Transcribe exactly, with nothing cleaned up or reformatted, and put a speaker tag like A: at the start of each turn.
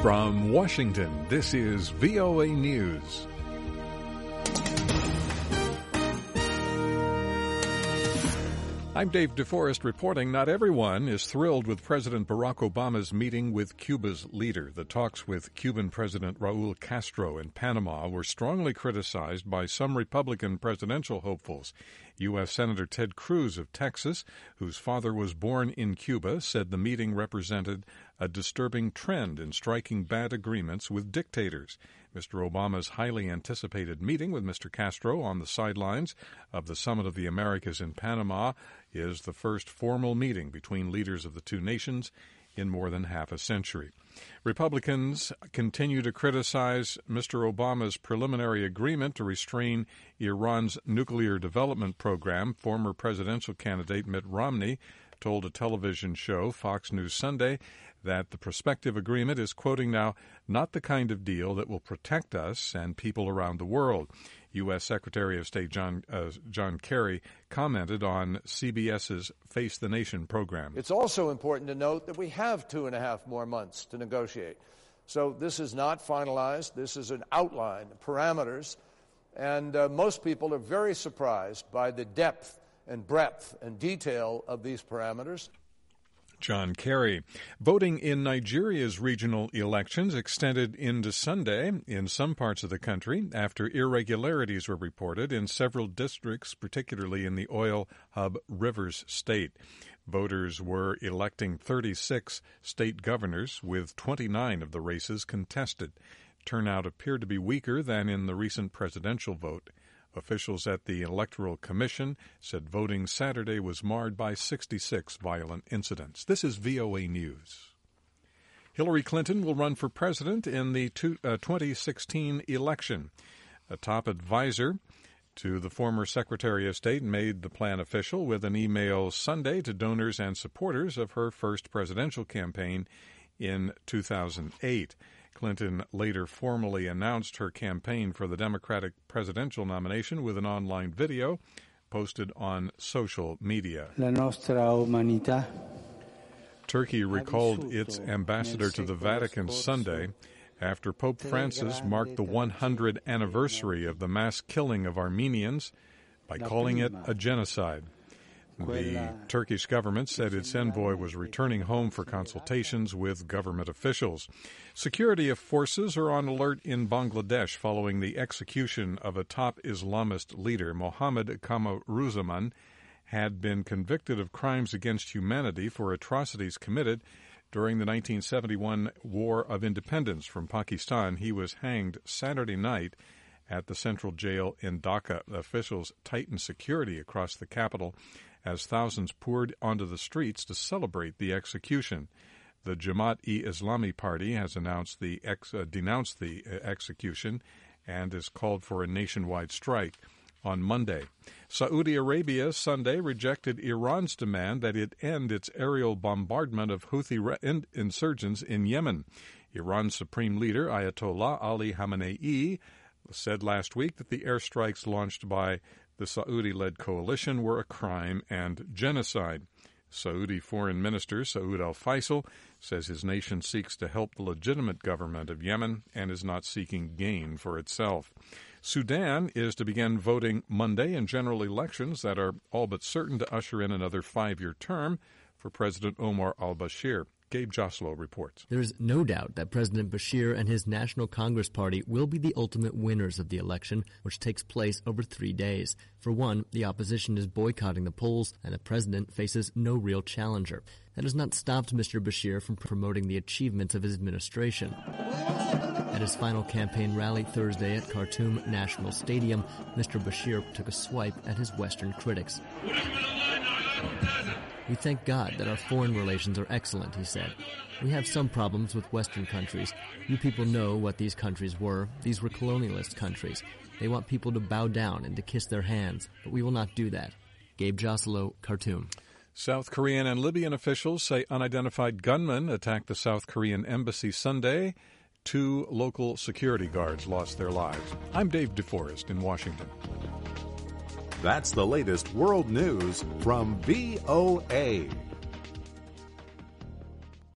A: From Washington, this is V O A News. I'm Dave DeForest reporting not everyone is thrilled with President Barack Obama's meeting with Cuba's leader. The talks with Cuban President Raul Castro in Panama were strongly criticized by some Republican presidential hopefuls. U S. Senator Ted Cruz of Texas, whose father was born in Cuba, said the meeting represented a disturbing trend in striking bad agreements with dictators. Mister Obama's highly anticipated meeting with Mister Castro on the sidelines of the Summit of the Americas in Panama is the first formal meeting between leaders of the two nations in more than half a century. Republicans continue to criticize Mister Obama's preliminary agreement to restrain Iran's nuclear development program. Former presidential candidate Mitt Romney told a television show, Fox News Sunday, that the prospective agreement is, quoting now, not the kind of deal that will protect us and people around the world. U S. Secretary of State John uh, John Kerry commented on CBS's Face the Nation program.
B: It's also important to note that we have two and a half more months to negotiate. So this is not finalized. This is an outline, parameters, and uh, most people are very surprised by the depth and breadth and detail of these parameters.
A: John Kerry. Voting in Nigeria's regional elections extended into Sunday in some parts of the country after irregularities were reported in several districts, particularly in the oil hub Rivers State. Voters were electing thirty-six state governors, with twenty-nine of the races contested. Turnout appeared to be weaker than in the recent presidential vote. Officials at the Electoral Commission said voting Saturday was marred by sixty-six violent incidents. This is V O A News. Hillary Clinton will run for president in the twenty sixteen election. A top advisor to the former Secretary of State made the plan official with an email Sunday to donors and supporters of her first presidential campaign in two thousand eight. Clinton later formally announced her campaign for the Democratic presidential nomination with an online video posted on social media.
C: La nostra umanità.
A: Turkey recalled its ambassador to the Vatican Sunday after Pope Francis marked the one hundredth anniversary of the mass killing of Armenians by calling it a genocide. The Turkish government said its envoy was returning home for consultations with government officials. Security forces are on alert in Bangladesh following the execution of a top Islamist leader. Mohammed Camaruzzaman had been convicted of crimes against humanity for atrocities committed during the nineteen seventy-one War of Independence from Pakistan. He was hanged Saturday night at the central jail in Dhaka. Officials tightened security across the capital as thousands poured onto the streets to celebrate the execution. The Jamaat-e-Islami Party has announced the ex, uh, denounced the uh, execution and has called for a nationwide strike on Monday. Saudi Arabia Sunday rejected Iran's demand that it end its aerial bombardment of Houthi re- in- insurgents in Yemen. Iran's supreme leader, Ayatollah Ali Khamenei, said last week that the airstrikes launched by the Saudi-led coalition were a crime and genocide. Saudi Foreign Minister Saud al-Faisal says his nation seeks to help the legitimate government of Yemen and is not seeking gain for itself. Sudan is to begin voting Monday in general elections that are all but certain to usher in another five-year term for President Omar al-Bashir. Gabe Joslow reports.
D: There is no doubt that President Bashir and his National Congress Party will be the ultimate winners of the election, which takes place over three days. For one, the opposition is boycotting the polls, and the president faces no real challenger. That has not stopped Mister Bashir from promoting the achievements of his administration. At his final campaign rally Thursday at Khartoum National Stadium, Mister Bashir took a swipe at his Western critics. We thank God that our foreign relations are excellent, he said. We have some problems with Western countries. You people know what these countries were. These were colonialist countries. They want people to bow down and to kiss their hands, but we will not do that. Gabe Joslow, Khartoum.
A: South Korean and Libyan officials say unidentified gunmen attacked the South Korean embassy Sunday. Two local security guards lost their lives. I'm Dave DeForest in Washington.
E: That's the latest world news from V O A.